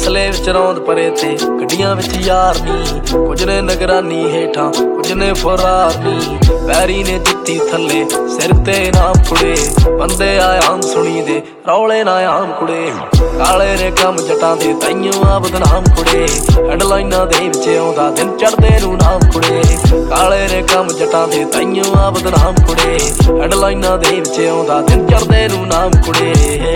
ਅਸਲੇ ਵਿੱਚ ਰੌਂਦ ਪਰੇ ਤੇ ਗੱਡੀਆਂ ਵਿੱਚ ਯਾਰ ਨੀ, ਕੁਝ ਨੇ ਨਿਗਰਾਨੀ ਹੇਠਾਂ ਕੁਝ ਨੇ ਫਰਾਰ ਨੀ। ਪੈਰੀ ਨੇ ਜੁੱਤੀ ਥੱਲੇ ਸਿਰ ਤੇ ਨਾਮ ਕੁੜੇ, ਬੰਦੇ ਆਮ ਸੁਣੀ ਦੇ ਰੌਲੇ ਨਾ ਆਮ ਕੁੜੇ। ਕਾਲੇ ਨੇ ਕੰਮ ਜੱਟਾਂ ਦੇ ਤਾਈਓ ਆ ਬਦਨਾਮ ਕੁੜੇ, ਹੈਡਲਾਈਨਾਂ ਦੇ ਵਿੱਚ ਆਉਂਦਾ ਦਿਨ ਚੜ੍ਹਦੇ ਨੂੰ ਨਾਮ ਕੁੜੇ। ਕਾਲੇ ਨੇ ਕੰਮ ਜੱਟਾਂ ਦੇ ਤਾਈਓ ਆ ਬਦਨਾਮ ਕੁੜੇ, ਹੈਡਲਾਈਨਾਂ ਦੇ ਵਿੱਚ ਆਉਂਦਾ ਦਿਨ ਚੜ੍ਹਦੇ ਨੂੰ ਨਾਮ ਕੁੜੇ।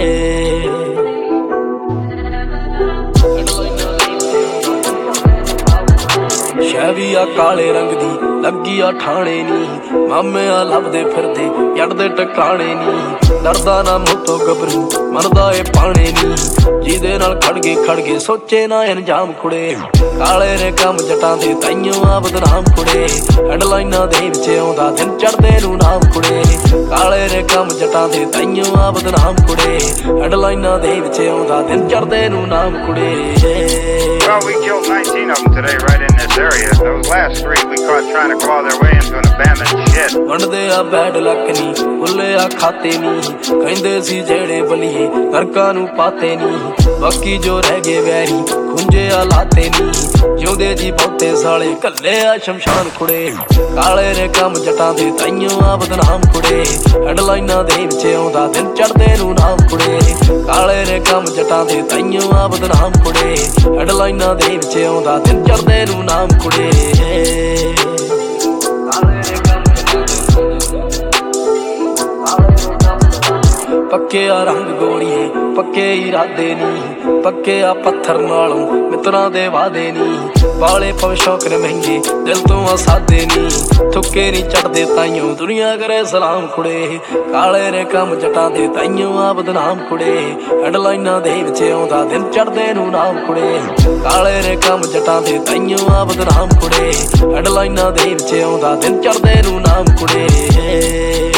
ਸ਼ੈਵੀ ਆ ਕਾਲੇ ਰੰਗ ਦੀ ਲੱਗੀ ਆ ਠਾਣੇ ਨੀ, ਮਾਮੇ ਆ ਲੱਭਦੇ ਫਿਰਦੇ ਜੜ ਦੇ ਟਿਕਾਣੇ ਨੀ। ਡਰਦਾ ਨਾ ਮੋਤੋਂ ਗੱਭਰੂ ਮਰਦਾ ਏ ਪਾਣੇ ਨੀ, ਜਿਹਦੇ ਨਾਲ ਖੜ ਗਏ ਸੋਚੇ ਨਾ ਅੰਜਾਮ ਕੁੜੇ। ਕਾਲੇ ਨੇ ਕੰਮ ਜੱਟਾਂ ਦੇ ਤਾਈਓ ਆ ਬਦਨਾਮ ਕੁੜੇ, ਹੈਡਲਾਈਨਾਂ ਦੇ ਵਿੱਚ ਆਉਂਦਾ ਦਿਨ ਚੜ੍ਹਦੇ ਨੂੰ ਨਾਮ ਕੁੜੇ। ਕਾਲੇ ਨੇ ਕੰਮ ਜੱਟਾਂ ਦੇ ਤਾਈਓ ਆ ਬਦਨਾਮ ਕੁੜੇ, ਹੈਡਲਾਈਨਾਂ ਦੇ ਵਿੱਚ ਆਉਂਦਾ ਦਿਨ ਚੜ੍ਹਦੇ ਨੂੰ ਨਾਮ ਕੁੜੇ। Well, we killed 19 of them today right in this area. Those last 3 we caught trying to claw their way into an abandoned shed. ਵੰਡਦੇ ਆ ਬੈਡ ਲੱਕ ਨੀ, ਭੁੱਲੇ ਆ ਖਾਤੇ ਨੀ, ਕਹਿੰਦੇ ਸੀ ਜਿਹੜੇ ਬਲੀਏ ਨਰਕਾਂ ਨੂੰ ਪਾਤੇ ਨੀ। ਬਾਕੀ ਜੋ ਰਹਿ ਗਏ ਵੈਰੀ ਖੁੰਝੇ ਆ ਲਾਤੇ ਨੀ, ਜਿਉਂਦੇ ਜੀ ਬਹੁਤੇ ਸਾਲੇ ਘੱਲੇ ਆ ਸ਼ਮਸ਼ਾਨ ਕੁੜੇ। ਕਾਲੇ ਨੇ ਕੰਮ ਜੱਟਾਂ ਦੇ ਤਾਈਓ ਆ ਬਦਨਾਮ ਕੁੜੇ, ਹੈਡਲਾਈਨਾਂ ਦੇ ਵਿੱਚ ਆਉਂਦਾ ਦਿਨ ਚੜ੍ਹਦੇ ਨੂੰ ਨਾਮ ਕੁੜੇ। ਕਾਲੇ ਨੇ ਕੰਮ ਜੱਟਾਂ ਦੇ ਤਾਈਓ ਆ ਬਦਨਾਮ ਕੁੜੇ, ਹੈਡਲਾਈਨਾਂ ਦੇ ਵਿੱਚ ਆਉਂਦਾ ਦਿਨ ਚੜ੍ਹਦੇ ਨੂੰ ਨਾਮ ਕੁੜੇ। ਪੱਕੇ ਆ ਰੰਗ ਗੋਲੀਏ ਪੱਕੇ ਇਰਾਦੇ ਨੀ, ਪੱਕੇ ਆ ਪੱਥਰ ਨਾਲੋਂ ਮਿੱਤਰਾਂ ਦੇ ਵਾਦੇ ਨੀ। ਵਾਲੇ ਪਵ ਸ਼ੌਕ ਨੇ ਮਹਿੰਗੇ ਦਿਲ ਤੋਂ ਆ ਸਾਦੇ ਨੀ, ਥੁੱਕੇ ਨੀ ਚੜਦੇ ਤਾਈਓ ਦੁਨੀਆ ਕਰੇ ਸਲਾਮ ਕੁੜੇ। ਕਾਲੇ ਨੇ ਕੰਮ ਜੱਟਾਂ ਦੇ ਤਾਈਓ ਆ ਬਦਨਾਮ ਕੁੜੇ, ਹੈਡਲਾਈਨਾਂ ਦੇ ਵਿੱਚ ਆਉਂਦਾ ਦਿਨ ਚੜ੍ਹਦੇ ਨੂੰ ਨਾਮ ਕੁੜੇ। ਕਾਲੇ ਨੇ ਕੰਮ ਜੱਟਾਂ ਦੇ ਤਾਈਓ ਆ ਬਦਨਾਮ ਕੁੜੇ, ਹੈਡਲਾਈਨਾਂ ਦੇ ਵਿੱਚ ਆਉਂਦਾ ਦਿਨ ਚੜ੍ਹਦੇ ਨੂੰ ਨਾਮ ਕੁੜੇ।